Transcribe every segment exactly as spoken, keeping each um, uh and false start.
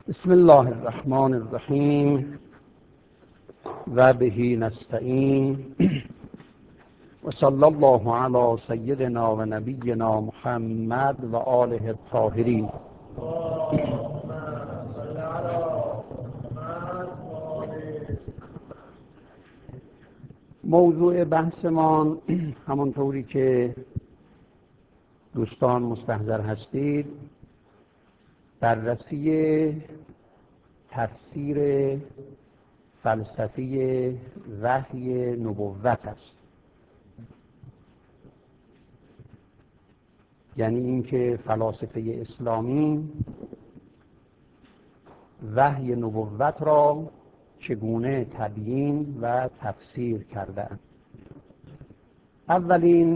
بسم الله الرحمن الرحیم و به نستعین و صلی الله علی سیدنا و نبینا محمد و آله الطاهرین. موضوع بحثمان همونطوری که دوستان مستحضر هستید بررسی تفسیر فلسفی وحی نبوت است. یعنی اینکه فلاسفه اسلامی وحی نبوت را چگونه تبیین و تفسیر کردند. اولین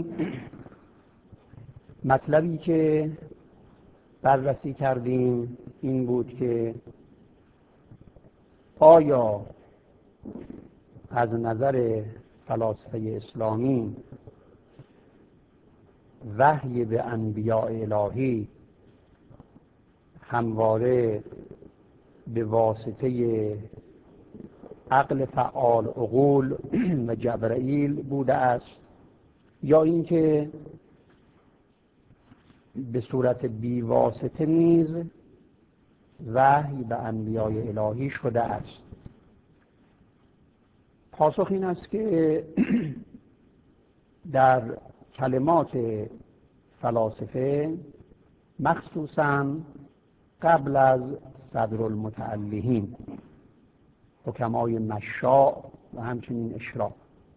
مطلبی که بررسی کردیم این بود که آیا از نظر فلاسفه اسلامی وحی به انبیاء الهی همواره به واسطه عقل فعال عقول و جبرائیل بوده است، یا اینکه به صورت بی واسطه نیز وحی به انبیاء الهی شده است؟ پاسخ این است که در کلمات فلاسفه مخصوصاً قبل از صدرالمتعلهین حکمای مشاع و همچنین اشراق،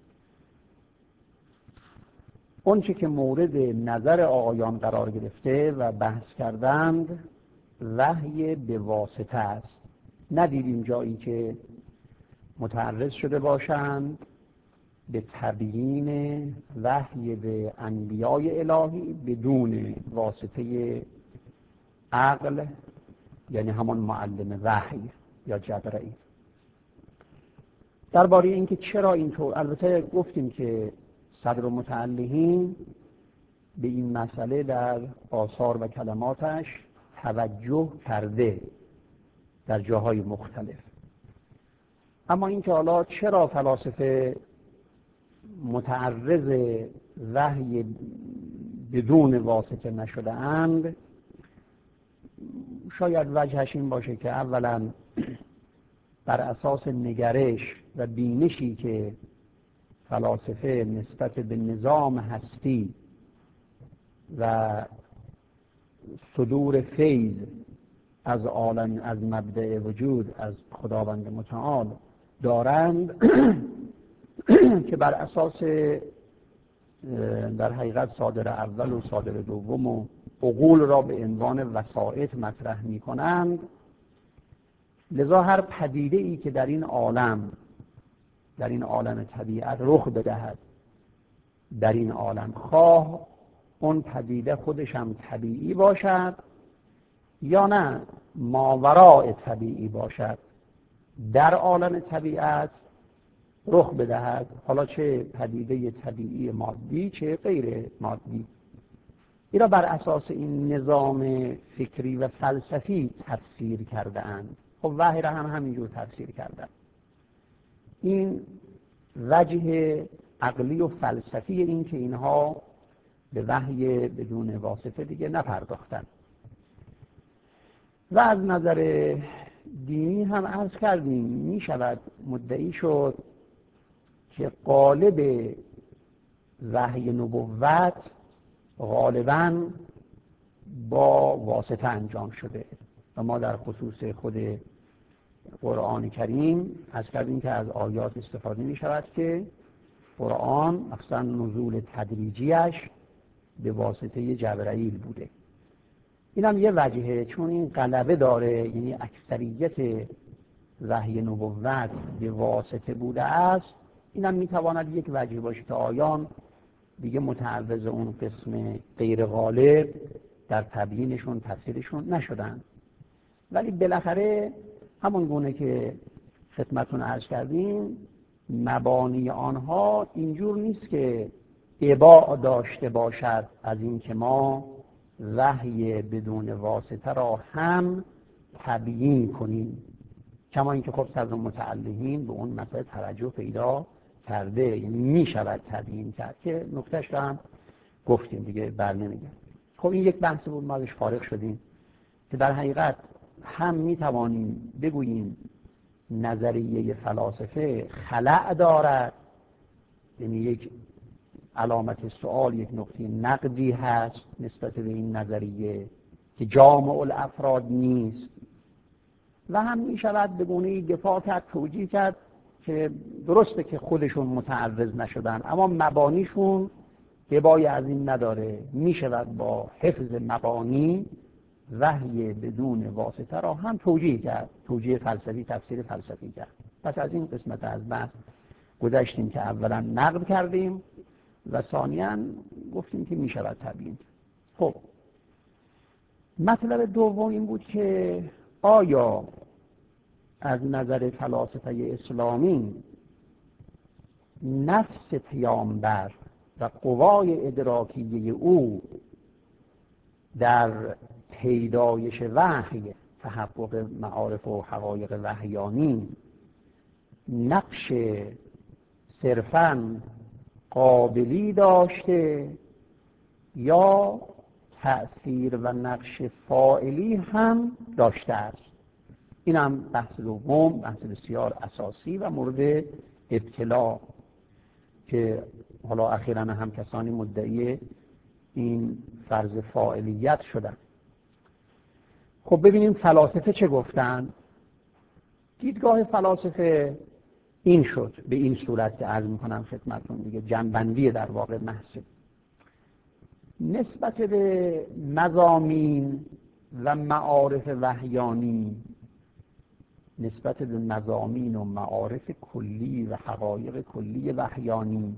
اون چه که مورد نظر آقایان قرار گرفته و بحث کردند وحی به واسطه است. ندیدیم جایی که متعرض شده باشند به تبیین وحی به انبیاء الهی بدون واسطه عقل، یعنی همان معلم وحی یا جبرائیل. درباره اینکه چرا اینطور، البته گفتیم که صدر متعلهین به این مسئله در آثار و کلماتش توجه کرده در جاهای مختلف، اما اینکه حالا چرا فلاسفه متعرض وحی بدون واسطه نشده اند، شاید وجهش این باشه که اولا بر اساس نگرش و بینشی که فلاسفه نسبت به نظام هستی و صدور فیض از عالم، از مبدأ وجود، از خداوند متعال دارند که بر اساس در حقیقت صادر اول و صادر دوم و عقول را به عنوان وسائط مطرح می کنند، لذا هر پدیده ای که در این عالم در این عالم طبیعت رخ بدهد در این عالم، خواه اون پدیده خودش هم طبیعی باشد یا نه ماوراء طبیعی باشد، در عالم طبیعت رخ بدهد، حالا چه پدیده طبیعی مادی چه غیر مادی، این را بر اساس این نظام فکری و فلسفی تفسیر کرده اند. خب وحی را هم همینجور تفسیر کردن. این وجه عقلی و فلسفی این که اینها به وحی بدون واسطه دیگه نپرداختن. و از نظر دینی هم عرض کردیم می شود مدعی شد که قالب وحی نبوت غالباً با واسطه انجام شده و ما در خصوص خود قرآن کریم عرض کردیم که از آیات استفاده می شود که قرآن مثلا نزول تدریجیش به واسطه جبرائیل بوده. این هم یه وجهه، چون این غلبه داره، یعنی اکثریت وحی نبوت به واسطه بوده است. این هم می تواند یک وجه باشه که آیان دیگه متعرض اون قسم غیر غالب در تبیینشون تفسیرشون نشدن. ولی بالاخره همون گونه که خدمتتون عرض کردیم مبانی آنها اینجور نیست که اباع داشته باشد از این که ما وحی بدون واسطه را هم تبیین کنیم، کما اینکه خب صدر المتعلمین به اون مسئله توجه پیدا کرده، یعنی می شود تبیین کرد که نکتهش رو هم گفتیم دیگه، بر نمیگم. خب این یک بحث بود، ما ازش فارغ شدیم که در حقیقت هم می توانیم بگوییم نظریه فلاسفه خلأ دارد، یعنی یک علامت سوال، یک نقطه نقدی هست نسبت به این نظریه که جامع الافراد نیست، و هم می شود به گونه‌ای دفاع کرد، توجیه کرد که درسته که خودشون متعرض نشدن اما مبانیشون ابای از این نداره، می شود با حفظ مبانی وحی بدون واسطه را هم توجیه کرد، توجیه فلسفی، تفسیر فلسفی کرد. پس از این قسمت از بحث گذشتیم که اولا نقد کردیم و ثانیاً گفتیم که می شود تبیین. خب مطلب دوم این بود که آیا از نظر فلاسفه اسلامی نفس پیامبر و قوای ادراکیه او در پیدایش وحی، تحقق معارف و حقایق وحیانی، نقش صرفاً قابلی داشته یا تأثیر و نقش فاعلی هم داشته است؟ این هم بحث دوم، بحث بسیار اساسی و مورد ابتلا که حالا اخیراً هم کسانی مدعی این فرض فاعلیت شدن. خب ببینیم فلاسفه چه گفتن. دیدگاه فلاسفه این شد، به این صورت که عرض میکنم خدمتتون دیگه، جنبندی در واقع محض نسبت به مضامین و معارف وحیانی، نسبت به مضامین و معارف کلی و حقایق کلی وحیانی،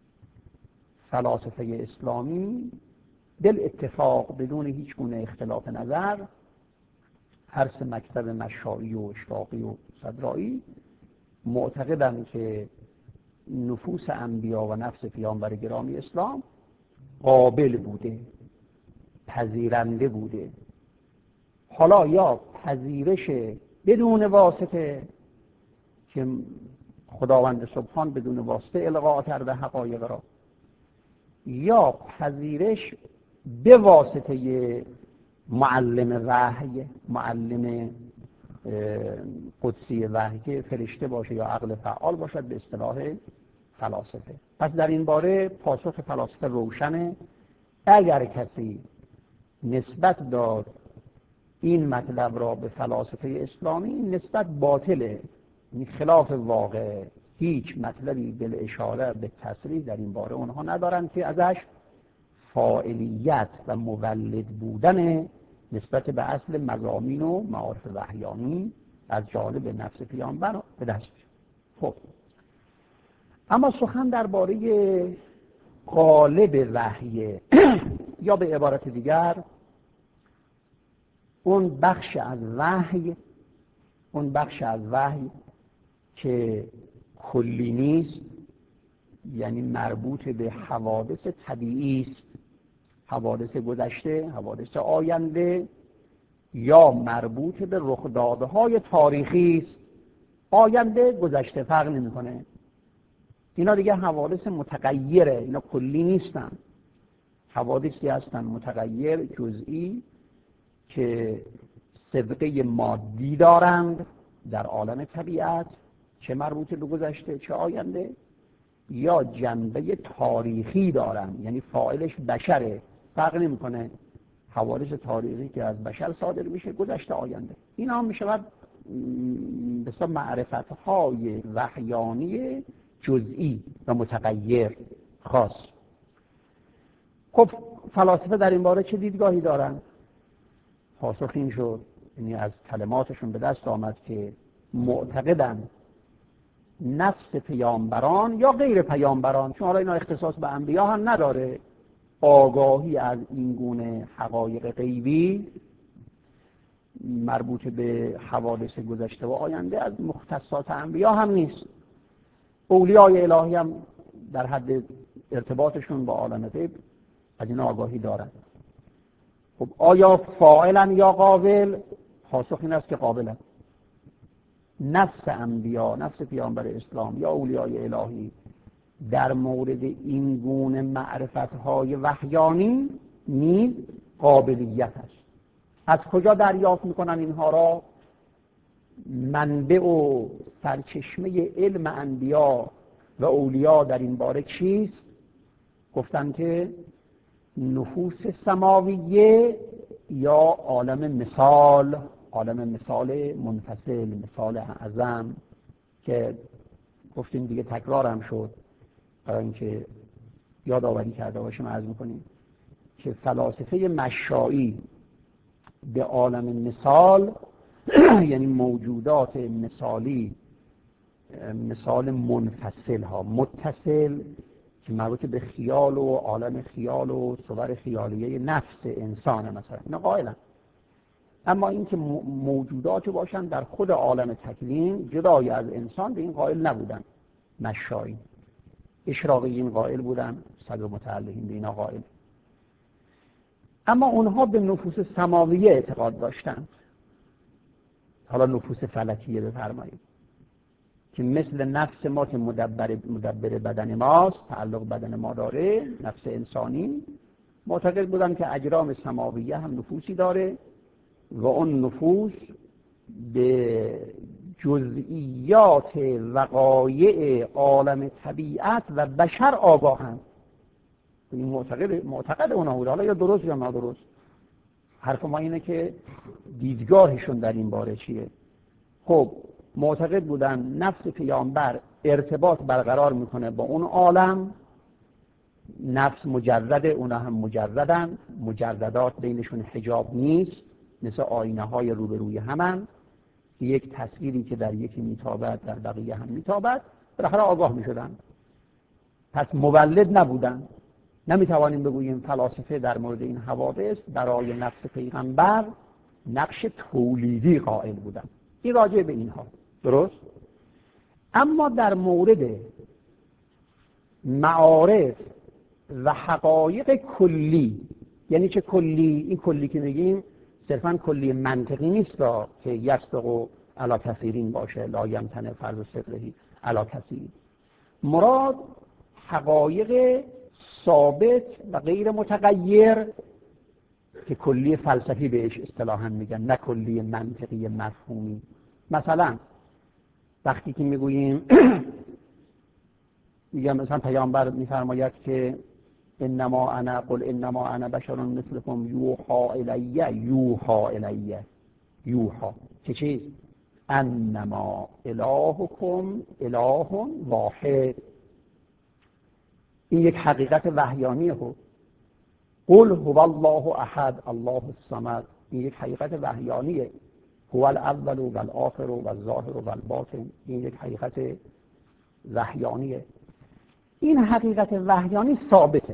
فلاسفه اسلامی بل اتفاق بدون هیچ گونه اختلاف نظر، هر سه مکتب مشائی و اشراقی و صدرایی معتقدند که نفوس انبیا و نفس پیامبر گرامی اسلام قابل بوده، پذیرنده بوده. حالا یا پذیرش بدون واسطه که خداوند سبحان بدون واسطه القا کرده حقایق را، یا پذیرش به واسطه معلم وحی، معلم قدسی وحی که فرشته باشه یا عقل فعال باشد به اصطلاح فلاسفه. پس در این باره پاسخ فلاسفه روشنه. اگر کسی نسبت داد این مطلب را به فلاسفه اسلامی، نسبت باطله، این خلاف واقع، هیچ مطلبی بل اشاره به تصریح در این باره اونها ندارن که ازش فاعلیت و مولد بودن نسبت به اصل مضامین و معارف وحیانی از جانب نفس پیامبر به دست بیارن. خب اما سخن درباره قالب وحی یا به عبارت دیگر اون بخش از وحی، اون بخش از وحی که کلی نیست، یعنی مربوط به حوادث طبیعی است، حوادث گذشته، حوادث آینده، یا مربوط به رخدادهای تاریخی است. آینده گذشته فرق نمی‌کنه، اینا دیگه حوادث متغیره، اینا کلی نیستن، حوادثی هستن متغیر، جزئی، که سابقه مادی دارند در عالم طبیعت، چه مربوط به گذشته چه آینده، یا جنبه تاریخی دارند، یعنی فاعلش بشره، فرق نمی‌کنه، حوادث تاریخی که از بشر صادر میشه، گذشته آینده. این هم میشود بسیار معرفت‌های وحیانی جزئی و متغیر خاص. خب فلاسفه در این باره چه دیدگاهی دارند؟ پاسخ این شد، یعنی از کلماتشون به دست آمد که معتقدند نفس پیامبران یا غیر پیامبران، چون حالا اینا اختصاص به انبیا هم نداره، آگاهی از این گونه حقایق غیبی مربوط به حوادث گذشته و آینده از مختصات انبیا هم نیست. اولیای الهی هم در حد ارتباطشون با عالم غیب از این آگاهی دارند. خب آیا فاعلا یا قابل؟ پاسخ این است که قابل است. نفس انبیا، نفس پیامبر اسلام یا اولیای الهی در مورد این گونه معرفت‌های وحیانی نیز قابلیت است. از کجا دریافت میکنن اینها را؟ منبع و سرچشمه علم انبیا و اولیا در این باره چیست؟ گفتن که نفوس سماویه یا عالم مثال، عالم مثال منفصل، مثال اعظم، که گفتیم دیگه تکرار هم شد برای اینکه یادآوری کرده باشیم عرض میکنیم که فلاسفه مشایی به عالم مثال یعنی موجودات مثالی، مثال منفصل ها، متصل که مربوط به خیال و عالم خیال و صور خیالیه نفس انسان مثلا، اینا قائلن. اما اینکه موجوداتی باشن در خود عالم تکوین جدای از انسان، به این قائل نبودن مشایی. اشراقیین قائل بودن، صدر متعلقین به اینا قائل. اما اونها به نفوس سماویه اعتقاد داشتن. حالا نفوس فلکیه بفرمایید که مثل نفس ما که مدبر مدبر بدن ماست، تعلق بدن ما داره، نفس انسانی، معتقد بودن که اجرام سماویه هم نفوسی داره و اون نفوس به جزئیات وقایع عالم طبیعت و بشر آگاهند. این معتقد معتقد اونها بود، حالا یا درست یا نادرست. حرف ما اینه که دیدگاهشون در این باره چیه. خب معتقد بودن نفس پیامبر ارتباط برقرار میکنه با اون عالم، نفس مجرده، اونا هم مجردن، مجردات بینشون حجاب نیست، مثل آینه های روبروی همن، یک تصویری که در یکی میتابد در بقیه هم میتابد، بالاخره آگاه میشدن. پس مولد نبودن. نمیتوانیم بگوییم فلاسفه در مورد این حوادث برای نفس پیغمبر نقش تولیدی قائل بودن. این راجع به اینها درست. اما در مورد معارف و حقایق کلی، یعنی چه کلی؟ این کلی که میگیم صرفاً کلی منطقی نیست را که یصدق علی کثیرین باشه، لا یمتنع فرض صدقه علی کثیرین. مراد حقایق ثابت و غیر متغیر که کلی فلسفی بهش اصطلاحاً میگن، نه کلی منطقی مفهومی. مثلا وقتی که میگوییم میگم مثلا پیامبر میفرماید که انما انا قل انما انا بشر مثلكم یوحى الی یوحى الی یوحى چه چیز؟ انما الهکم اله واحد. این یک حقیقت وحیانیه. خب قل هو الله احد الله الصمد، این یک حقیقت وحیانیه. هو الاول و الاخر و الظاهر و الباطن، این یک حقیقت وحیانیه. این حقیقت وحیانی ثابته،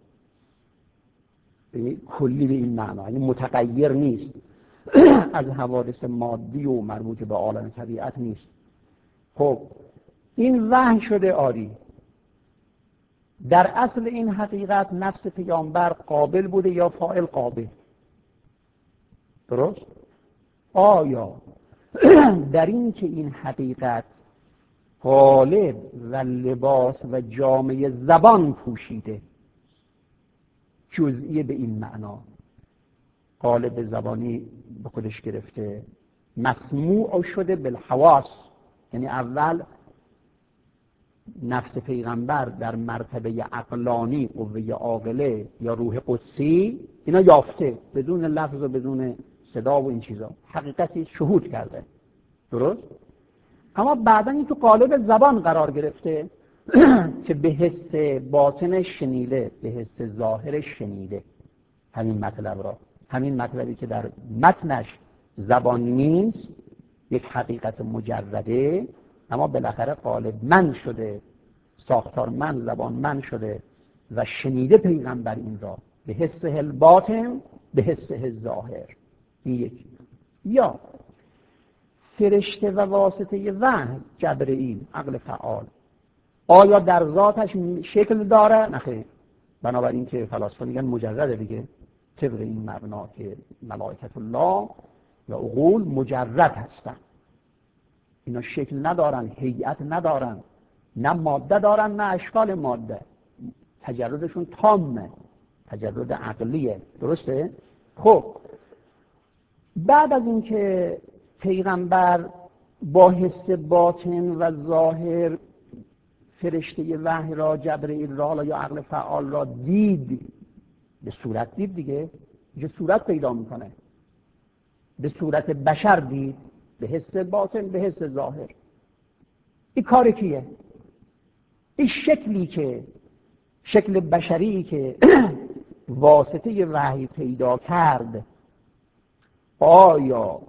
یعنی کلی به این معنا، یعنی متغیر نیست، از حوادث مادی و مربوط به عالم طبیعت نیست. خب این وحی شده آری. در اصل این حقیقت نفس پیامبر قابل بوده یا فاعل قابل؟ درست؟ آیا در این که این حقیقت قالب و لباس و جامعه زبان پوشیده، جزئی به این معنا، قالب زبانی به خودش گرفته، مسموع شده بالحواس، یعنی اول نفس پیغمبر در مرتبه عقلانی، قوه عاقله یا روح قدسی، اینا یافته بدون لفظ و بدون صدا و این چیزا، حقیقتی شهود کرده. درست؟ اما بعدا این تو قالب زبان قرار گرفته که به حس باطن شنیده، به حس ظاهر شنیده همین مطلب را، همین مطلبی که در متنش زبان نیست، یک حقیقت مجرده، اما بالاخره قالب من شده، ساختار من، زبان من شده و شنیده پیغمبر این را به حس الباطن، به حس ظاهر. این یکی. یا فرشته و واسطه وحی جبرئیل، عقل فعال، آیا در ذاتش شکل داره؟ نخیر. بنابراین که فلاسفه میگن مجرده دیگه، طبق این مبنا که ملائکت الله یا عقول مجرد هستن. اینا شکل ندارن، هیئت ندارن، نه ماده دارن نه اشکال ماده. تجردشون تامه، تجرد عقلیه. درسته؟ خب بعد از اینکه پیغمبر با حس باطن و ظاهر فرشته وحی را، جبرئیل را یا عقل فعال را دید، به صورت دید دیگه، یه صورت پیدا میکنه، به صورت بشر دید، به حس باطن به حس ظاهر. این کار کیه؟ این شکلی که شکل بشری که واسطه وحی پیدا کرد، آیا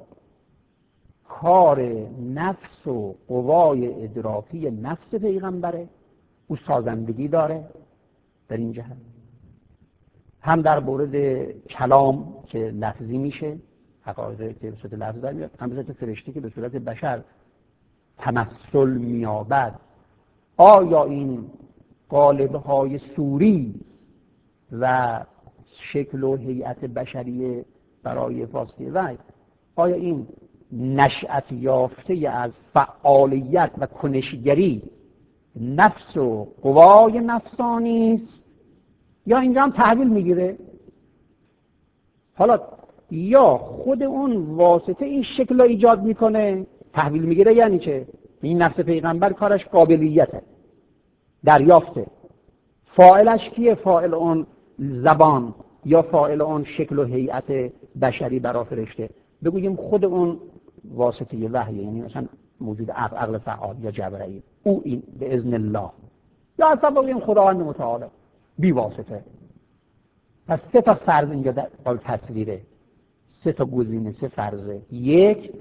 کار نفس و قوای ادراکی نفس پیغمبره؟ او سازندگی داره در این جهت، هم در مورد کلام که لفظی میشه، حقایق که به صورت لفظ در میاد، هم به صورت فرشته که به صورت بشر تمثل میابد. آیا این قالب‌های صوری و شکل و هیئت بشری برای واسطه وحی، آیا این نشأت یافته از فعالیت و کنشگری نفس و قوای نفسانی است یا اینجا هم تحویل میگیره؟ حالا یا خود اون واسطه این شکل رو ایجاد میکنه، تحویل میگیره. یعنی چه؟ این نفس پیغمبر کارش قابلیته، دریافته. فاعلش کیه؟ فاعل اون زبان یا فاعل اون شکل و هیئت بشری برای فرشته. بگوییم خود اون واسطه وحی، یعنی مثلا موجود عقل, عقل فعال یا جبرئیل، او این به اذن الله، یا اصلا بگوییم خداوند متعال بی واسطه. پس سه تا فرض اینجا در قابل تصویره، سه تا گزینه، سه فرضه. یک،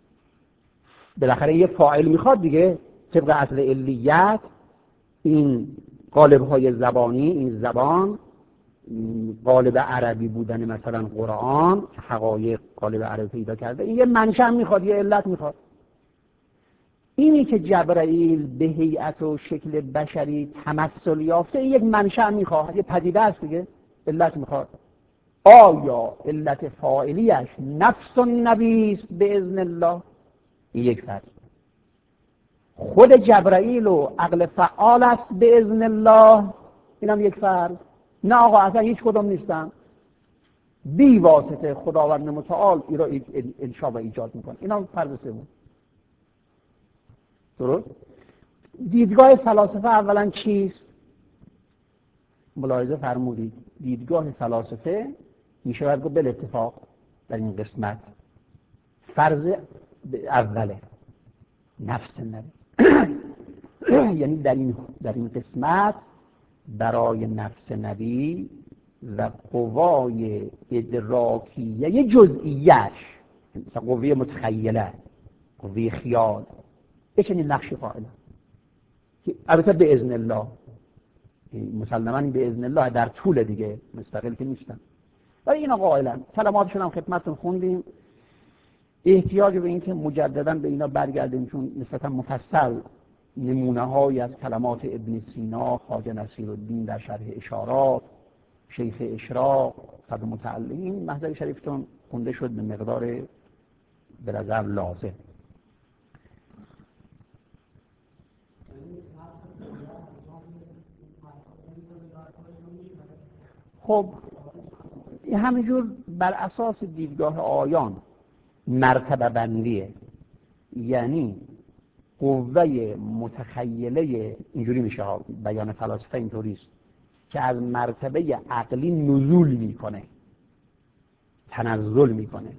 بالاخره یه فاعل میخواد دیگه، طبق اصل علیت این قالب‌های زبانی، این زبان، قالب عربی بودن مثلا قرآن، حقایق قالب عربی پیدا کرده، این یه منشأ میخواد، یه علت میخواد. اینی که جبرئیل به هیئت و شکل بشری تمثل یافته، این یک منشأ میخواد، یه پدیده است دیگه، علت میخواد. آیا علت فاعلیش نفس النبی است به اذن الله؟ این یک فرض. خود جبرئیل و عقل فعال است به اذن الله، اینم یک فرض. نه آقا اصلا هیچ کدوم نیستن، بی واسطه خداوند متعال این را انشا و ایجاد میکنه. اینم فرض سوم. درست؟ دیدگاه فلاسفه اولا چیست؟ ملاحظه فرمودید دیدگاه فلاسفه میشه باید گفت بل اتفاق در این قسمت فرض اوله، نفس نبی. یعنی در این در این قسمت برای نفس نبی و قوای ادراکیه جزئیش، مثلا قوه متخیله، قوه خیال، یه چنین نقش قائله که البته به اذن الله، مسلماً به اذن الله در طول دیگه مستقل که نیستن، ولی اینا قائلن. کلماتشون هم خدمتتون خوندیم. احتیاج به این که مجدداً به اینا برگردیم چون نسبتاً مفصل نمونه هایی از کلمات ابن سینا، خواجه نصیرالدین در شرح اشارات، شیخ اشراق، صد متعلقین، محضر شریفتون خونده شد به مقدار به نظر لازم. خب همینجور بر اساس دیدگاه آیان مرتبه بندیه، یعنی قوه متخیله اینجوری میشه ها، بیان فلاسفه اینطوریست که از مرتبه عقلی نزول میکنه، تنزل میکنه.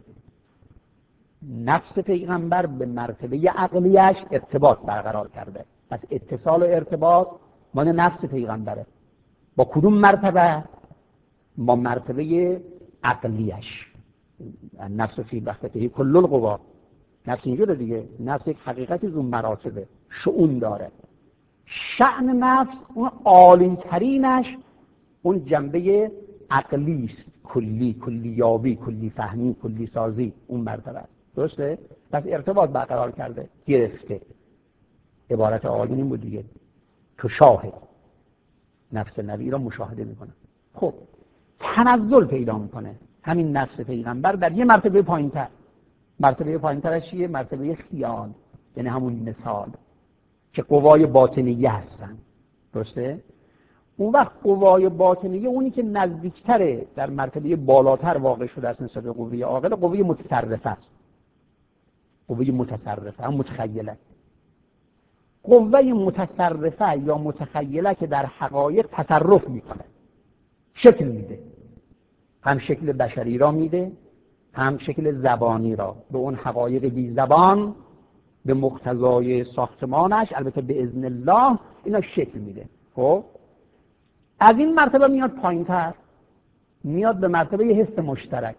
نفس پیغمبر به مرتبه عقلیش ارتباط برقرار کرده، پس اتصال و ارتباط مال نفس پیغمبره. با کدوم مرتبه؟ با مرتبه عقلیش. نفس فی وحدته کل القوا، نفس اینجوره دیگه، نفس یک حقیقتی زون مراتبه، شؤون داره. شأن نفس اون عالی ترینش اون جنبه عقلی است، کلی، کلیابی، کلی فهمی، کلی سازی، اون مرتبه است. درسته؟ پس ارتباط برقرار کرده، گرفته. عبارت آیین این بود دیگه، تو شاهد نفس نبی را مشاهده میکنه. خب تنزل پیدا میکنه همین نفس پیغمبر در یه مرتبه پایین‌تر. مرتبه پایین‌ترش چیه؟ مرتبه خیال، یعنی همون مثال که قوای باطنیه هستن. درسته؟ اون وقت قوای باطنیه اونی که نزدیکتره در مرتبه بالاتر واقع شده است نسبت به قوه عاقل، قوه متصرفه است. قوه متصرفه هم متخیله. قوه متصرفه یا متخیله که در حقایق تصرف میکنه، شکل میده، هم شکل بشری را میده، هم شکل زبانی را به اون حقایق بی زبان به مقتضای ساختمانش، البته به اذن الله، اینا شکل میده. خب از این مرتبه میاد پایینتر، میاد به مرتبه حس مشترک.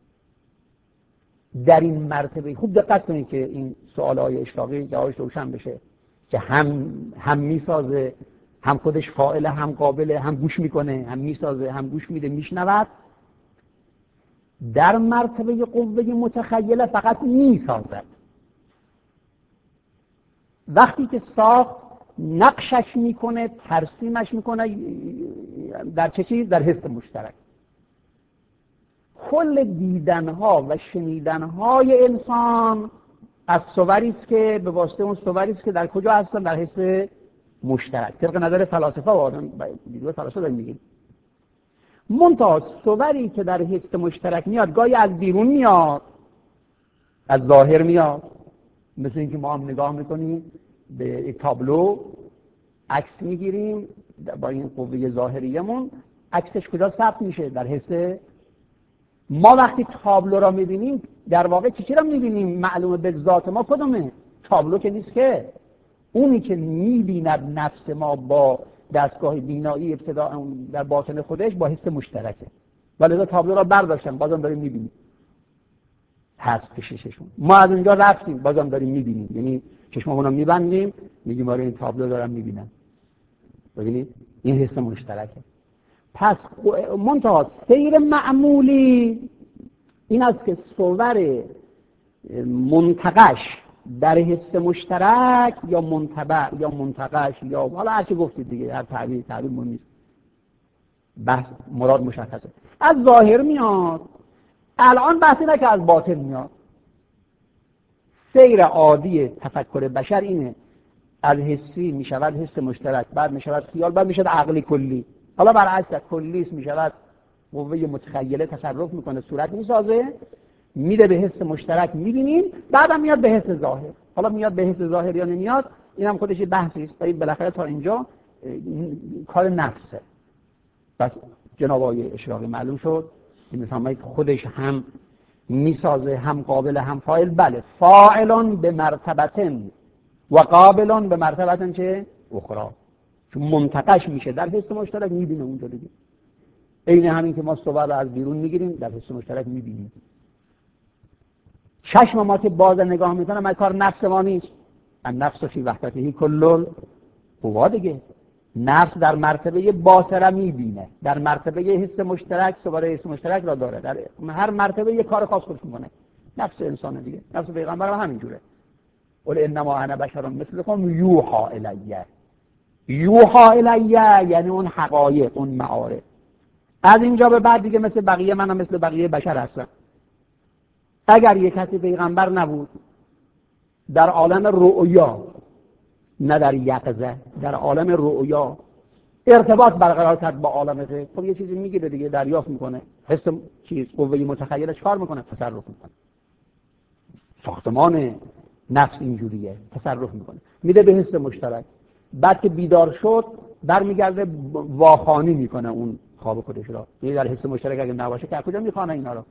در این مرتبه خوب دقت کنید که این سوالهای اشراقی جوابش روشن بشه که هم هم میسازه، هم خودش فاعله، هم قابله، هم گوش میکنه، هم میسازه، هم گوش میده، میشنود. در مرتبه قوه متخیله فقط میسازد. وقتی که ساخت نقشش میکنه، ترسیمش میکنه در چه چیز؟ در حس مشترک. کل دیدنها و شنیدنهای انسان از صوری است که به واسطه اون صوری است که در کجا هستن؟ در حس مشترک. طبق نظر فلاسفه و آدم دیگه فلاسفه داریم میگیم. منتها صوری که در حس مشترک میاد گاهی از بیرون میاد، از ظاهر میاد. مثل اینکه ما هم نگاه میکنیم به یک تابلو، عکس میگیریم با این قوه ظاهریمون، عکسش کجا ثبت میشه؟ در حس ما. وقتی تابلو را میبینیم در واقع چی را میبینیم؟ معلومه به ذات ما کدومه؟ تابلو که نیست که. اونی که میبیند نفس ما با دستگاه بینایی ابتدا در باطن خودش با حس مشترکه. ولی تابلو را برداشتن بازم داریم میبینیم، هست کشششون. ما از اونجا رفتیم بازم داریم میبینیم، یعنی چشممون رو میبندیم میگیم آره این تابلو دارم میبینم. ببینید این حس مشترکه. پس منتها سیر معمولی این است که صور منتقش در حس مشترک یا منتبع یا منتقش یا حالا هر چی گفتید دیگه، هر تعبیر تعبیر مهم نیست، بحث مراد مشخصه، از ظاهر میاد. الان بحثی نه که از باطن میاد. سیر عادی تفکر بشر اینه، از حسی میشود حس مشترک، بعد میشود خیال، بعد میشود عقلی کلی. حالا برعکس کلیست میشود قوه متخیله تصرف میکنه، صورت میسازه، میده به حس مشترک میبینیم، بعدم میاد به حس ظاهر. حالا میاد به حس ظاهر یا نمیاد اینم خودش یه بحثی است، ولی بالاخره تا اینجا کار نفسه. بس جناب آقای اشراقی معلوم شد که میفهمید خودش هم میسازه، هم قابل، هم فاعل. بله، فاعلان به مرتبتن و قابلان به مرتبتن چه؟ اخرى. چون منتقش میشه در حس مشترک میبینه اونجا دیگه. عین همین که ما صور رو از بیرون میگیریم در حس مشترک میبینیم. چشم ما که باز نگاه میکنه ما کار نفس ما نیست. النفس فی وحدته کل قوا دیگه. نفس در مرتبه باطره میبینه، در مرتبه حس مشترک صور حس مشترک را داره، در هر مرتبه یه کار خاص خودش میکنه. نفس انسان دیگه، نفس پیغمبر هم همینجوره. قل انما انا بشر مثلکم یوحی الیه. یوحی الیه یعنی اون حقایق، اون معارف. از اینجا به بعد دیگه مثل بقیه منم مثل بقیه بشر هستم. اگر یک کسی پیغمبر نبود در عالم رؤیا، نه در یقظه، در عالم رؤیا ارتباط برقرار کرد با عالم غیب، خب یه چیزی میگیره دیگه، دریافت میکنه، حس چیز قوه متخیلش کار میکنه، تصرف میکنه. ساختمان نفس اینجوریه، تصرف میکنه، میده به حس مشترک. بعد که بیدار شد برمیگرده واخوانی میکنه اون خواب خودش را. یعنی در حس مشترک اگه نباشه که کجا میخوانه اینا رو؟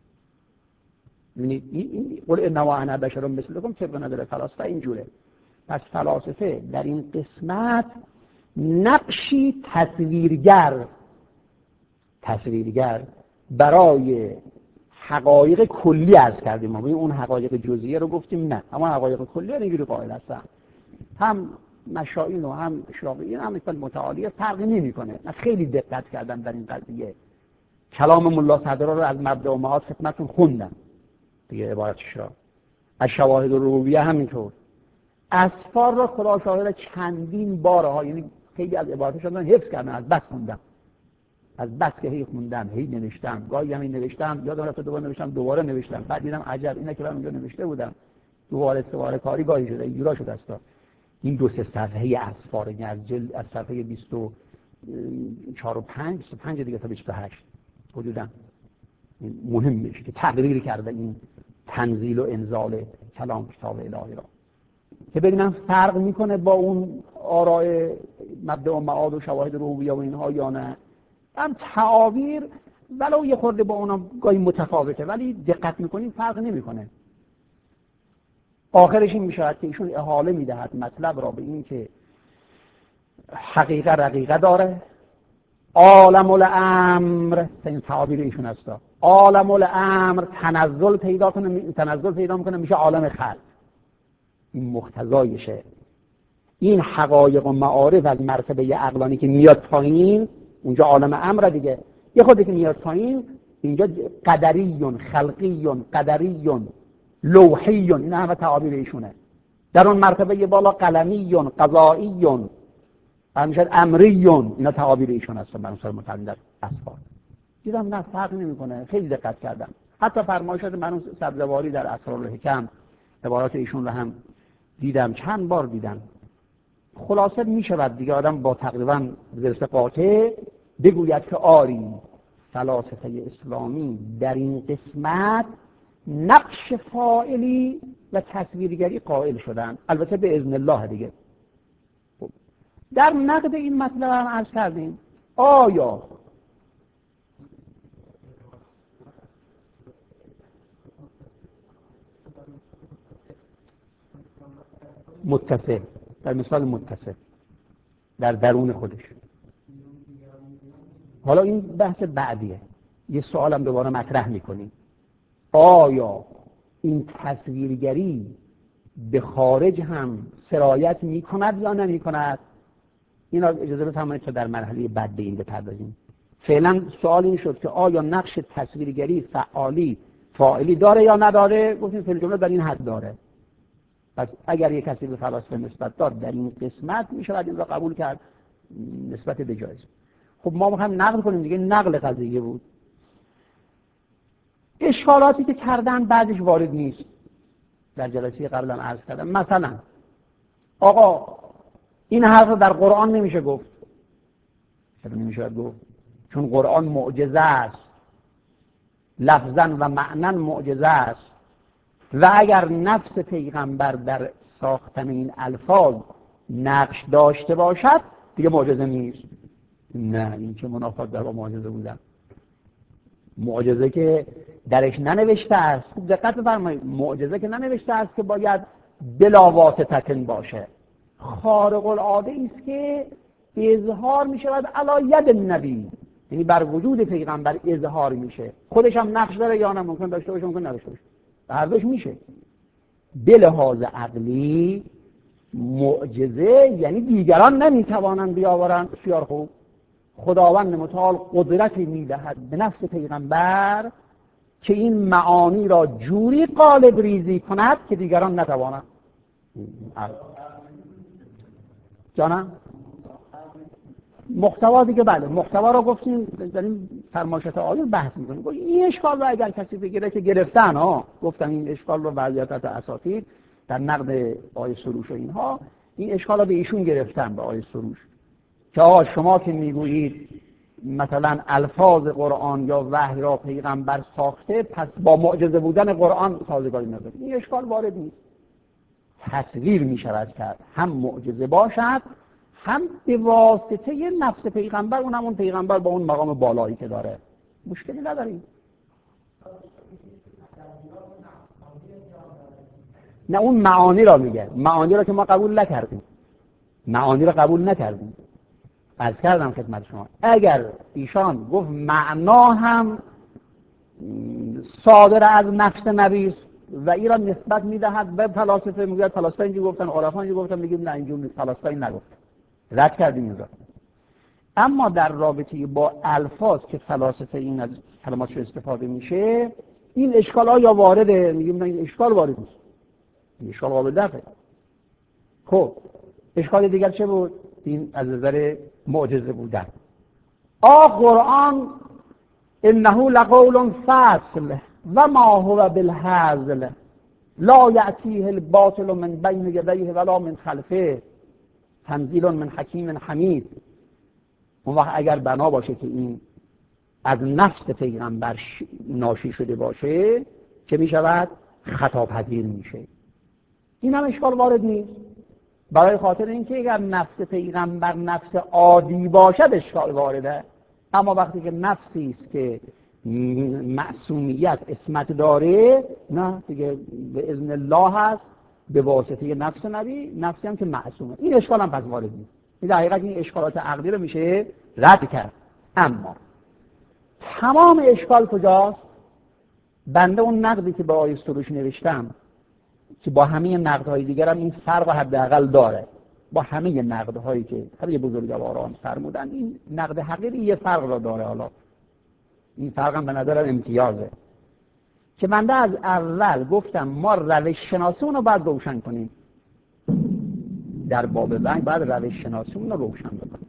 یعنی این قول انما انا بشر مثلکم طبق نظر فلاسفه اینجوره. پس فلاسفه در این قسمت نقشی تصویرگر تصویرگر برای حقایق کلی عرض کردیم. ما اون حقایق جزئیه رو گفتیم نه، اما حقایق کلی اینجوری قائل هستن. هم مشائین و هم اشراقیین هم مثل متعالی فرقی نمی‌کنه. من خیلی دقت کردم در این قضیه. کلام ملا صدرا رو از مبدأ و معاد خدمتتون خوندم دیگه، عبارتش را. از شواهد الربوبیه همینطور. اسفار را خدا شاهد چندین بارها، یعنی خیلی از عبارتش رو حفظ کردم، از بس خوندم. از بس که هی خوندم، هی نوشتم، گاهی هم نوشتم، یادم رفت دوباره نوشتم، دوباره نوشتم، بعد دیدم عجب اینا که من اونجا نوشته بودم دوباره سواره کاری گاهی شده، ایرا شده است. این دو سه صفحه اسفار، یعنی از جلد از صفحه بیست و چهار و پنج پنج دیگه تا بیست و هشت حدودا مهم میشه که تقریر کرده این تنزیل و انزال کلام کتاب الهی را، که ببینم فرق میکنه با اون آراء مبدأ و معاد و شواهد روحیه و اینها یا نه. هم تعابیر ولو یه خورده با اونا گاهی متفاوته، ولی دقت میکنیم فرق نمیکنه. آخرش این میشود که ایشون احاله میدهد مطلب را به این که حقیقه رقیقه داره، عالم الامر، این تعابیر ایشون هست، عالم الامر تنزل پیدا کنه، تنزل پیدا میکنه میشه عالم خلق. این مقتضایشه. این حقایق و معارف از مرتبه عقلانی که میاد پایین اونجا عالم امر دیگه، یه خودی که میاد پایین اینجا قدریون، خلقیون، قدریون، لوحیون، این همه تعابیر ایشونه. در اون مرتبه بالا قلمیون، قضاییون، همیشه امریون، اینا تعابیر ایشون هستن بر مثال متعدد اسفار. دیدم نه فرق نمیکنه، خیلی دقت کردم. حتی فرمایشات مرحوم سبزواری در اسرار الحکم عبارات ایشون رو هم دیدم، چند بار دیدم. خلاصه میشود دیگه آدم با تقریبا ذرس قاطع بگوید که آری فلاسفه اسلامی در این قسمت نقش فاعلی و تصویرگری قائل شدن، البته به اذن الله دیگه. در نقد این مطلب هم عرض کردیم آیا متصل، در مثال متصل در درون خودش. حالا این بحث بعدیه، یه سوالم دوباره مطرح میکنیم، آیا این تصویرگری به خارج هم سرایت میکند یا نمیکند؟ اینا اجازه بفرمایید تا در مرحله بعد به این بپردازیم. فعلا سوال این شد که آیا نقش تصویرگری فعالی فاعلی داره یا نداره؟ گفتیم فعل جمله در این حد داره. پس اگر یک کسی به فلاسفه نسبت داد در این قسمت میشود این را قبول کرد نسبت به جایز. خب ما میخوایم نقل کنیم دیگه، نقل قضیه بود. اشکالاتی که کردن بعدش وارد نیست، در جلسه قبلا عرض کردم. مثلا آقا این حرف در قرآن نمیشه گفت. چرا نمیشه گفت؟ چون قرآن معجزه است، لفظاً و معناً معجزه است، و اگر نفس پیغمبر در ساختن این الفاظ نقش داشته باشد دیگه معجزه نیست. نه، این چه منافات در با معجزه بودن؟ معجزه که درش ننوشته است، دقت بفرمایید، معجزه که ننوشته است که باید بلا واسطه باشه، خارق العاده است که اظهار می شود علی ید النبی، یعنی بر وجود پیغمبر اظهار میشه. خودش هم نقش داره یا نه، ممکن داشته باشه ممکن نداشته باشه، هر دوش میشه. به لحاظ عقلی معجزه یعنی دیگران نمیتوانند بیاورند. بسیار خوب، خداوند متعال قدرتی میدهد به نفس پیغمبر که این معانی را جوری قالب ریزی کند که دیگران نتوانند. جانم محتوا دیگه، بله محتوا را گفتیم، داریم فرمایشات آیه بحث میکنیم. این اشکال رو اگر کسی بگیره که گرفتن ها، گفتم این اشکال رو وضعیت اساطیر در نقد آیه سروش و اینها، این اشکال رو به ایشون گرفتن، به آیه سروش، که آقا شما که میگویید مثلا الفاظ قرآن یا وحی را پیغمبر ساخته پس با معجزه بودن قرآن سازگاری نداره. این اشکال وارد نیست. تصویر میشود کرد هم معجزه باشد هم به واسطه نفس پیغمبر، اون همون پیغمبر با اون مقام بالایی که داره، مشکلی نداریم. نه اون معانی را میگه، معانی را که ما قبول نکردیم، معانی را قبول نکردیم. عرض کردم خدمت شما اگر ایشان گفت معنا هم صادر از نفس نبی و این را نسبت میدهد به فلاسفه، میگه فلاسفه اینجوری گفتن، عرفا اینجوری گفتن، میگیم نه اینجوری فلاسفه این نگفت، رد کردیم این را. اما در رابطه با الفاظ که فلاسفه این از کلماتش استفاده میشه، این اشکال ها یا وارده، میگیم نه این اشکال وارد نیست، این اشکال قابل دفعه. خب اشکال دیگر چه بود؟ این از نظر معجزه بودن. آ قرآن انه لقول فصل و ما هو بالهزل لا یأتیه الباطل من بین یدیه ولا من خلفه تنزیل من حکیم حمید. اون وقت اگر بنا باشه که این از نفس پیغمبر ناشی شده باشه چه می شود؟ خطا پذیر میشه. این هم اشکال وارد نیست، برای خاطر اینکه اگر نفس پیغمبر نفس عادی باشد اشکال وارده، اما وقتی که نفسی است که معصومیت اسمت داره، نه دیگه به اذن الله هست، به واسطه نفس نبی، نفسی هم که معصومه، این اشکال هم پس وارد نیست. این در حقیقت این اشکالات عقلی رو میشه رد کرد. اما تمام اشکال کجاست؟ بنده اون نقدی که به آیه سروش نوشتم که با همه نقدهای دیگر هم این فرق حداقل داره، با همه نقدهایی که همه بزرگواران فرمودن، این نقد حقیقی یه فرق را داره. حالا این فرق هم به نظرم امتیازه که بنده از اول گفتم ما روش شناسی رو باید روشن کنیم، در باب وحی باید روش شناسی رو روشن کنیم.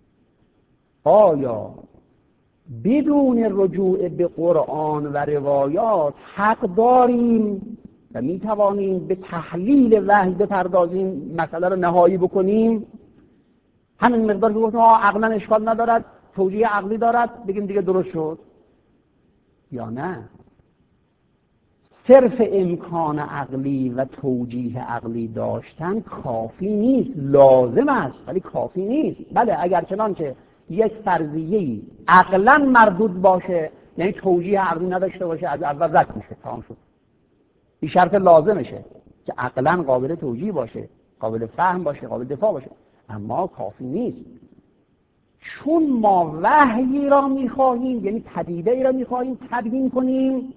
آیا بدون رجوع به قرآن و روایات حق داریم و می توانیم به تحلیل وحی بپردازیم، مسئله رو نهایی بکنیم؟ همین مقدار که گفتم عقلا اشکال ندارد، توجیه عقلی دارد، بگیم دیگه درست شد؟ یا نه صرف امکان عقلی و توجیه عقلی داشتن کافی نیست، لازم است ولی کافی نیست. بله اگر چنانچه یک فرضیه‌ای عقلا مردود باشه، یعنی توجیه عقلی نداشته باشه، از اول رد میشه، تمام شد. این شرط لازمشه که عقلا قابل توجیه باشه، قابل فهم باشه، قابل دفاع باشه، اما کافی نیست. چون ما وحی را میخواهیم، یعنی پدیده ای را میخواهیم تبیین کنیم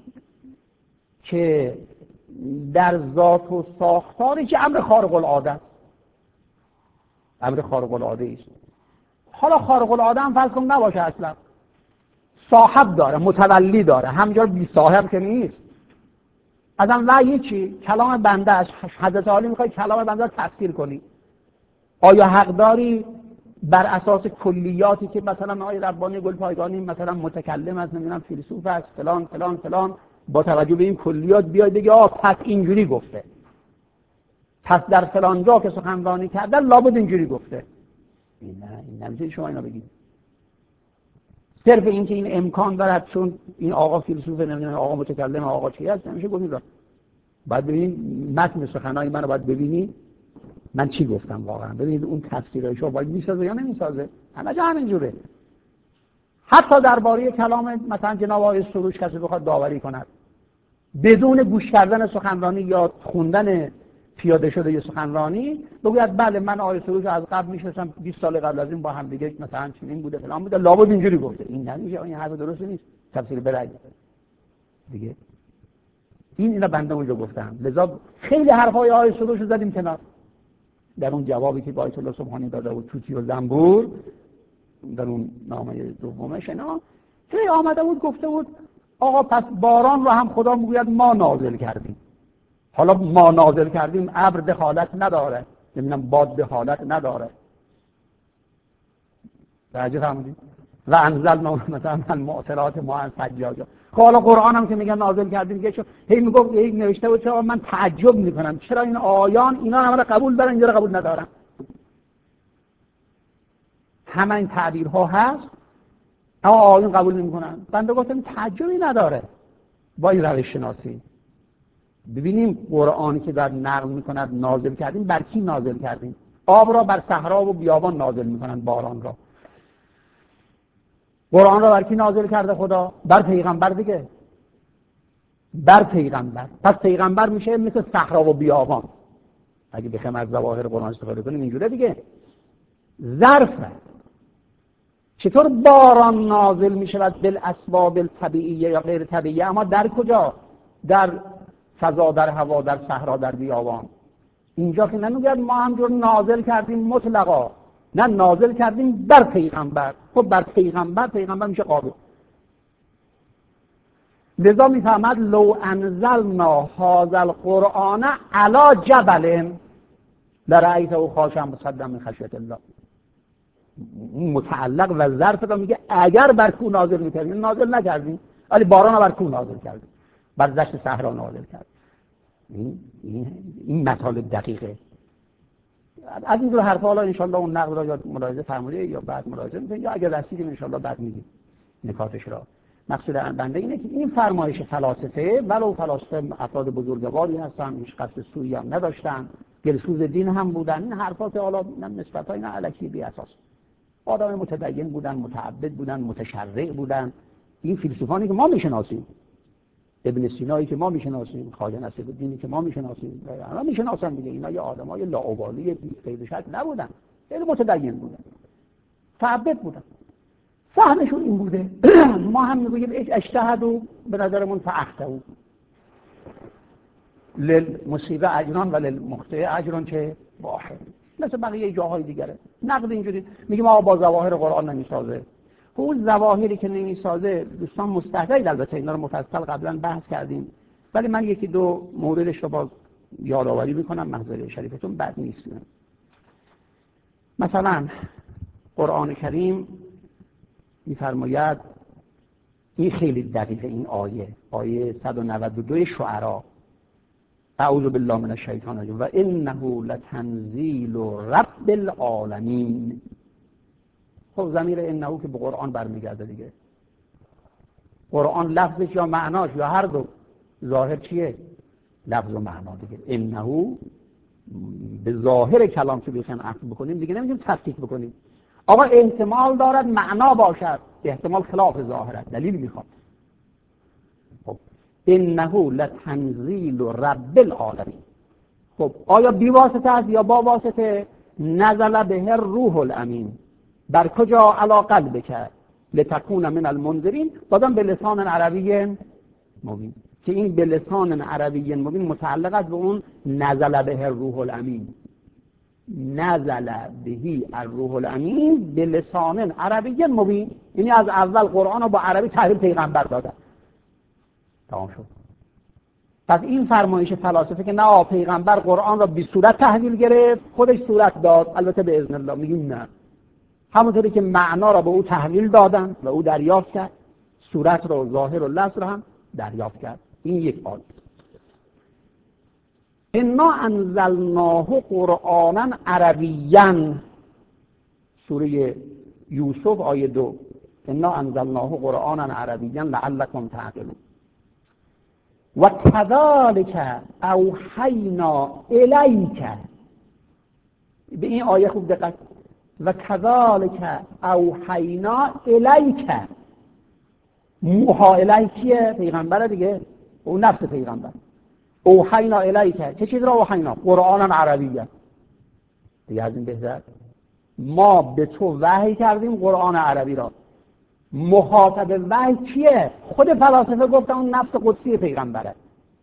که در ذات و ساختاری که امر خارق العاده است، امر خارق العاده است. حالا خارق العاده هم فرض کن نباشه، اصلا صاحب داره، متولی داره، همجا بی صاحب که نیست. اصلا وحی چی؟ کلام بنده است. حضرت عالی میخوای کلام بنده رو تفسیر کنی، آیا حق داری بر اساس کلیاتی که مثلا آقای ربانی گلپایگانی مثلا متکلم است، نمیدونم فیلسوف است، فلان فلان فلان، با توجه به این کلیات بیاید بگی آ پس اینجوری گفته، پس در فلان جا که سخنرانی کرده لابد اینجوری گفته؟ این نه، این نمیشه شما اینا بگید. صرف این که این امکان دارد چون این آقا فیلسوف، نمیدونم آقا متکلم، آقا چی هست، نمیشه گفت. بعد ببین متن سخنای منو باید ببینی من چی گفتم واقعا، ببینید اون تفسیرای شما باید میسازه یا نمیسازه. همه جا همینجوره. حتی درباره کلام مثلا جناب آقای سروش کسی بخواد داوری کند بدون گوش کردن سخنرانی یا خوندن پیاده شده یه سخنرانی، بگوید بله من آقای سروش از قبل میشناسم، بیست سال قبل از این با هم دیگه مثلا چنین بوده فلان بوده، لابد اینجوری گفته. این نمیشه، این حرف درست نیست، تفسیر برعی دیگه. این اینا بنده اونجا گفتم. لذا خیلی حرفای آقای سروش رو زدیم کنار در اون جوابی که آیت الله سبحانی داده بود، توتی و زنبور، در اون نامه دومش. اینا که آمده بود گفته بود آقا پس باران رو هم خدا میگوید ما نازل کردیم. حالا ما نازل کردیم ابر دخالت نداره، نمیدونم باد دخالت نداره. راجع فرمودید و انزلنا مثلا المعصرات ماء ثجاجا. حالا قرآن هم که میگن نازل کردیم دیگه، چون هی میگفت هی نوشته بود چرا من تعجب میکنم چرا این آیان اینا همه رو قبول دارن اینجا رو قبول ندارن. همه این تعبیرها هست اما آیان قبول نمیکنن. بنده گفتم تعجبی نداره با این روش شناسی. ببینیم قرآنی که در نقل میکند نازل کردیم بر کی نازل کردیم؟ آب را بر صحرا و بیابان نازل میکنن، باران را. قرآن را بر کی نازل کرده خدا؟ بر پیغمبر دیگه، بر پیغمبر. پس پیغمبر میشه مثل صحرا و بیابان اگه بخوایم از ظواهر قرآن استفاده کنیم اینجوره دیگه. ظرفه. چطور باران نازل میشود بالاسباب الطبیعیه یا غیر طبیعیه، اما در کجا؟ در فضا، در هوا، در صحرا، در بیابان. اینجا که نمیگه ما همجور نازل کردیم مطلقا، نه نازل کردیم بر پیغمبر. خب بر پیغمبر، پیغمبر میشه قابل. لذا میفهمد لو انزلنا هذا القرآن علی جبل لرأیته خاشعا مصدعا من خشیة الله. متعلق و ظرف رو میگه اگر بر کو نازل میکردیم، نازل نکردیم ولی باران رو بر کو نازل کردیم، بر دشت صحرا نازل کردیم. این این این مطالب دقیقه. از این دو حرفا حالا ان شاء الله اون نقد را یا ملاحظه فرمودید یا بعد ملاحظه می‌کنید یا اگر رسیدیم ان شاء الله بعد میگیم نکاتش را. مقصود بنده اینه که این فرمایش فلاسفه ولو فلاسفه افراد بزرگواری هستن، هیچ قصد سوئی هم نداشتن، دلسوز دین هم بودن، این حرفات حالا نسبتا اینا الکی بی اساس، آدم متدین بودن، متعبد بودن، متشرع بودن. این فیلسوفانی که ما میشناسیم، ابن سینایی که ما میشناسیم، خواجه نصیرالدینی که ما میشناسیم، اینا میشناسن دیگه، اینا یه آدمای لاابالی غیر شرط نبودن، خیلی متدین بودن، متعبد بودن. فهمشون این بوده. ما هم میگوییم اجتهدوا به نظرمون فاخطئوا، للمصیب اجران و للمخطئ اجران که واحد، مثل بقیه جاهای دیگره. نقد اینجوری میگیم آقا با ظواهر قرآن نمیسازه. اون ظواهری که نمیسازه دوستان مستحضرید، البته اینا رو مفصل قبلا بحث کردیم، ولی من یکی دو موردش رو باز یادآوری میکنم محضر شریفتون بد نیست. مثلا قرآن کریم میفرماید، این خیلی دقیقه، این آیه آیه صد و نود و دو شعراء، اعوذ بالله من الشیطان الرجیم و انه لتنزیل رب العالمین. خب ضمیر انه که به قرآن برمیگرده دیگه، قرآن لفظش یا معناش یا هر دو، ظاهر چیه؟ لفظ و معنا دیگه. انه به ظاهر کلام که بخوایم عقل بکنیم دیگه نمیگیم تفکیک بکنیم. آقا احتمال دارد معنا باشد، احتمال خلاف ظاهرت، دلیل میخواد. خب انه لتنزیل رب العالمین. خب آیا بی واسطه است یا با واسطه؟ نزل به روح الامین، بر کجا؟ علی قلبک لتکون من المنذرین، بازم به لسان عربی مبین، که این به لسان عربی مبین متعلق است به اون نزل به روح الامین. نزل بهی الروح الامین به لسان عربی مبین، یعنی از اول قرآن رو با عربی تحویل پیغمبر دادن. تمام شد. پس این فرمایش فلاسفه که نه پیغمبر قرآن را به صورت تحویل گرفت، خودش صورت داد، البته به اذن الله، میگیم نه، همونطوری که معنا را به او تحویل دادن و او دریافت کرد، صورت را و ظاهر و لفظ را هم دریافت کرد. این یک آیه. انا انزلناه قرآنا عربیا، سوره یوسف آیه دو، انا انزلناه قرآنا عربیا لعلکم تعقلون. و کذالک اوحینا الیک، به این آیه خوب دقت. و کذالک اوحینا الیک، موحا الیک کیه؟ پیغمبر دیگه، او نفس پیغمبر. اوحینا الیک، چه چیز را اوحینا؟ قرآن عربی. دیگه از این بهتر؟ ما به تو وحی کردیم قرآن عربی را. مخاطب وحی کیه؟ خود فلاسفه گفتن اون نفس قدسی پیغمبره،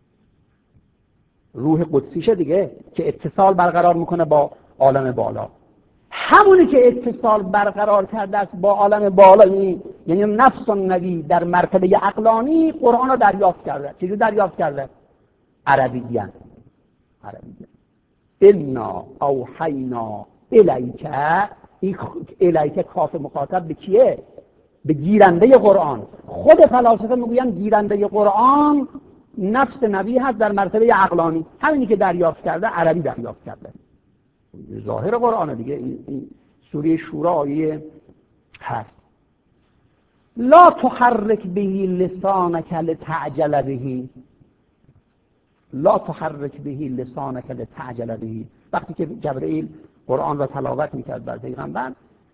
روح قدسیشه دیگه، که اتصال برقرار میکنه با عالم بالا. همونی که اتصال برقرار کرده است با عالم بالایی، یعنی نفس النبی در مرتبه عقلانی، قرآن رو دریافت کرده. چجور دریافت کرده؟ عربیاً. عربیاً. انا اوحینا الیک، این الیک کاف مخاطب به کیه؟ به گیرنده قرآن. خود فلاسفه میگوین گیرنده قرآن نفس نبی هست در مرتبه عقلانی، همینی که دریافت کرده عربی دریافت کرده. ظاهر قرآن دیگه. این سوره شورا آیه هست. لا تحرک به لسانک لتعجل به، لا تحرک به لسانک لتعجل به. وقتی که جبرئیل قرآن را تلاوت میکرد بر پیغمبر،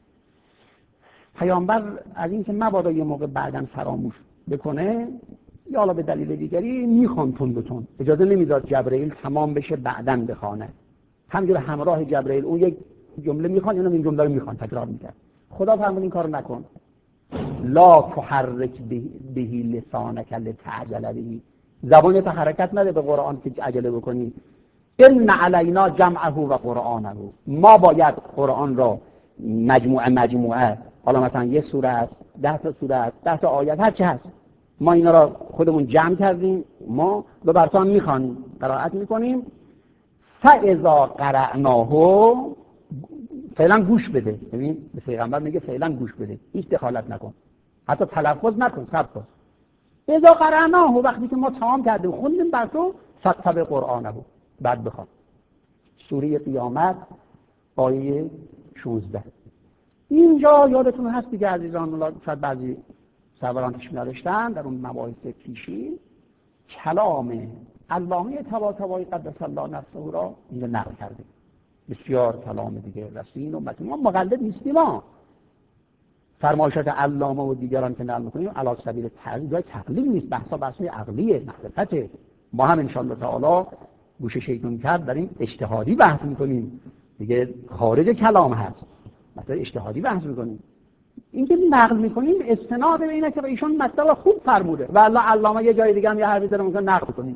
پیامبر از اینکه مبادا یه موقع بعداً فراموش بکنه یا حالا به دلیل دیگری میخوان تون به تون، اجازه نمیداد جبرئیل تمام بشه بعداً بخونه. همینجور همراه جبرئیل اون یک جمله میخوان، اینم این جمله رو میخوان تکرار میکرد. خدا فرمود این کارو نکن. لا تحرک به لسانک لتعجل به، زبانت حرکت نده به قرآن که عجله بکنی. ان علینا جمعه و قرآنه، ما باید قرآن را مجموعه مجموعه، حالا مثلا یه سوره است، ده تا سوره است، ده تا آیت، هر چی هست، ما اینا را خودمون جمع کردیم، ما به براتون میخوانیم، قرائت میکنیم. فاذا قرأناه، فعلا گوش بده. ببین به پیغمبر میگه فعلا گوش بده، هیچ دخالت نکن، حتی تلفظ نکن، صبر کن. اذا قرأناه، وقتی که ما تمام کردیم خوندیم بر تو، فاتبع قرآنه، بعد بخوان. سوره قیامت آیه شانزده. اینجا یادتون هست دیگه عزیزان، شاید بعضی سوارانش نداشتن در اون مباحث پیشین، کلام علامه طباطبایی قدس الله نفسه را اینجا نقل کرده. بسیار کلام دیگه رسین و متین، ما مقلد نیستیم. ما فرمایشات علامه و دیگران که نقل می‌کنیم علی سبیل تقلید، تقلید نیست، بحثا بحث عقلیه، معرفته. ما هم ان شاء الله تعالی گوش شیطان کرد داریم اجتهادی بحث می‌کنیم دیگه، خارج کلام هست، مثلا اجتهادی بحث می‌کنیم. اینکه نقل می‌کنیم استناد به اینه که ایشون مطلب خوب فرموده و الله علامه یه جای دیگه هم یه حرفی داره ممکن نقل کنیم،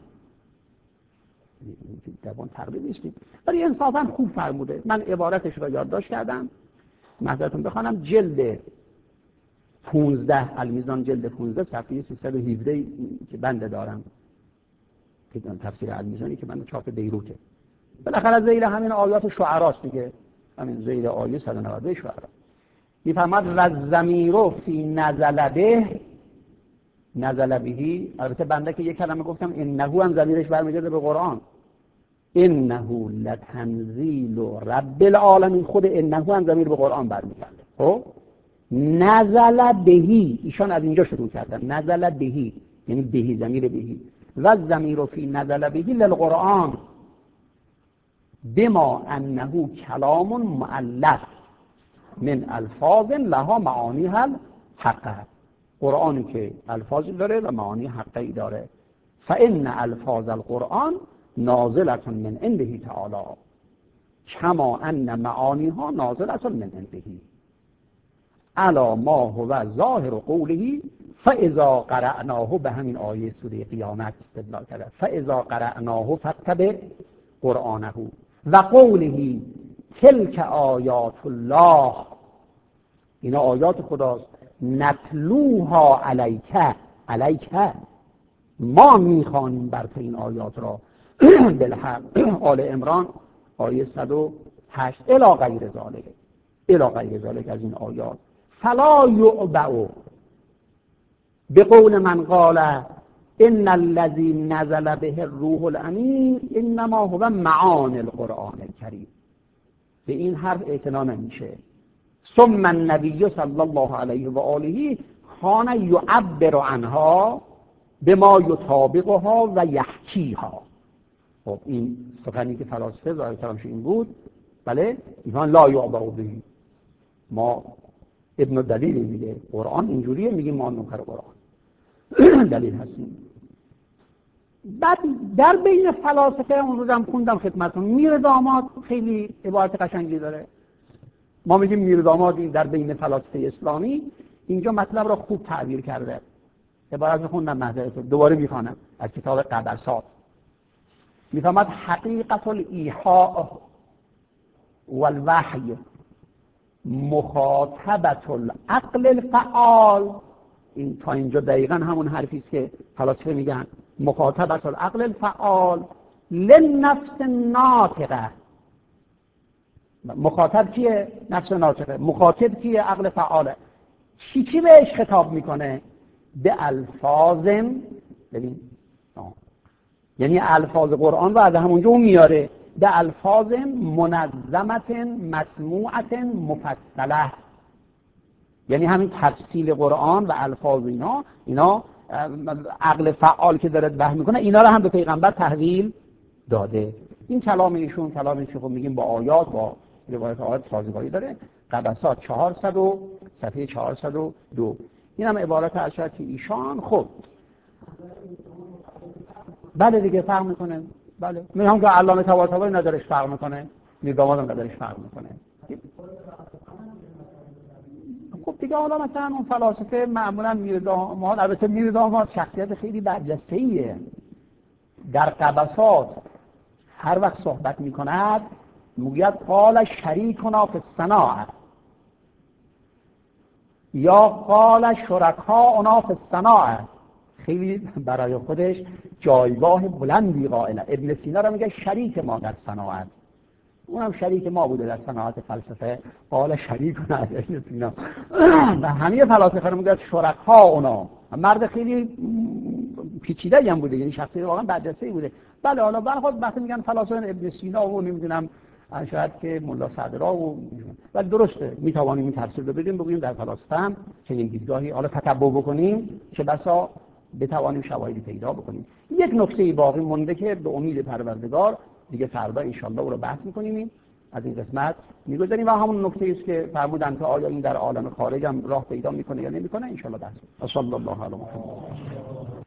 طبعا تقلید نیستیم، ولی انصافا خوب فرموده. من عبارتش را یادداشت کردم، معذرتون بخوانم. جلد پانزده، المیزان جلد پانزده صفحه سیصد و هفده که بنده دارم که تفسیر المیزانی که من چاپ بیروته، بالاخره زیر همین آیات شعراست دیگه، همین زیر آیه صد و نود شعرا میفهمد و ضمیر فی نزل به، نزل بهی. البته بنده که یک کلمه گفتم انه هم ضمیرش برمیگرده به قرآن، انه لتنزیل رب العالمین، خود انه هم ضمیر به قرآن برمیگرده. خب نزل بهی، ایشان از اینجا شروع کردن، نزل بهی یعنی بهی، ضمیر بهی. و ضمیر فی نزل بهی للقرآن بما انه کلام مؤلف من الفاظ لها معانی حقه، قرآنی که الفاظی داره و معانی حقی داره. فان الفاظ القرآن نازلة من عنده تعالی کما ان معانیها نازلة من عنده علی ما هو ظاهر قوله فاذا قرأناه. به همین آیه سوره قیامت استدلال کرده، فاذا قرأناه فاتبع قرآنه و قوله تلک آیات الله، اینا آیات خداست، نتلوها علیک، علیک ما میخوانیم بر تو این آیات را بالحق. آل عمران آیه صد و هشت الی غیر ذالک، الی غیر ذالک از این آیات. فلا یعبأ بقول من قال ان الذي نزل به الروح الامین انما هو معانی القرآن الکریم، به این حرف اعتنا نمیشه. ثم النبی صلی الله علیه و آله کان یعبر عنها بما یطابقها و یحکیها. خب این سخنی که فلاسفه ظاهر کلامش این بود، بله، ایمان لا یعبر به، ما ابن دلیل میگه قرآن اینجوریه، میگیم ما نوکر قرآن دلیل هستیم. بعد در بین فلاسفه اون روزم خوندم خدمتون، میر داماد خیلی عبارت قشنگی داره. ما میگیم میر داماد در بین فلاسفه اسلامی اینجا مطلب را خوب تعبیر کرده. عبارت خوندم معذرت دوباره میخوانم از کتاب قبرصات. میفهمد حقیقت الایحاء والوحی مخاطبت العقل الفعال. این تا اینجا دقیقا همون حرفی است که فلاسفه میگن، مخاطبت العقل الفعال للنفس الناطقه. مخاطب کیه؟ نفس ناطقه. مخاطب کیه؟ عقل فعاله. چی چی بهش خطاب میکنه؟ به الفاظ، ببین یعنی الفاظ قرآن رو از همونجا اون میاره، به الفاظ منظمت مسموعت مفصله، یعنی همین تفصیل قرآن و الفاظ اینا اینا عقل فعال که داره بحث میکنه اینا رو هم به پیغمبر تحویل داده. این کلام ایشون کلامی که خب میگیم با آیات، با روایت آیات سازگاری داره. قبرصات چهارصد و صفحه چهارصد و دو. این هم عبارت ارشد که ایشان خب بله دیگه فرق میکنه. بله میگم که علامه طباطبایی ندارش فرق میکنه، میرداماد هم ندارش فرق میکنه. خب دیگه حالا مثلا اون فلاسفه معمولا میرداماد، البته میرداماد شخصیت خیلی برجسته‌ایه. در قبسات هر وقت صحبت میکند میگوید قال شریکنا فی الصناعه یا قال شرکاؤنا فی الصناعه. خیلی برای خودش جایگاه بلندی قائله. ابن سینا را میگه شریک ما در صناعت، اونم شریک ما بوده در صناعت فلسفه، قال شریک اینا و همه فلاسفه رو میگه شرکا اونا. مرد خیلی پیچیده‌ای هم بوده، یعنی شخصیت واقعا برجسته‌ای بوده. بله حالا به هر حال وقتی میگن فلاسفه ابن سینا و نمیدونم شاید که ملا صدرا و ولی درسته میتوانیم این تفسیر رو بدیم، بگوییم در فلاسفه هم چنین دیدگاهی حالا تتبع بکنیم چه بسا بتوانیم شواهدی پیدا بکنیم. یک نکته باقی مونده که به امید پروردگار دیگه فردا ان شاء الله او رو بحث می‌کنیم. از این قسمت می‌گذاریم و همون نکته است که فرمودن که آیا این در عالم خارج هم راه پیدا می‌کنه یا نمی‌کنه ان شاء الله بحث. صلی الله علیه و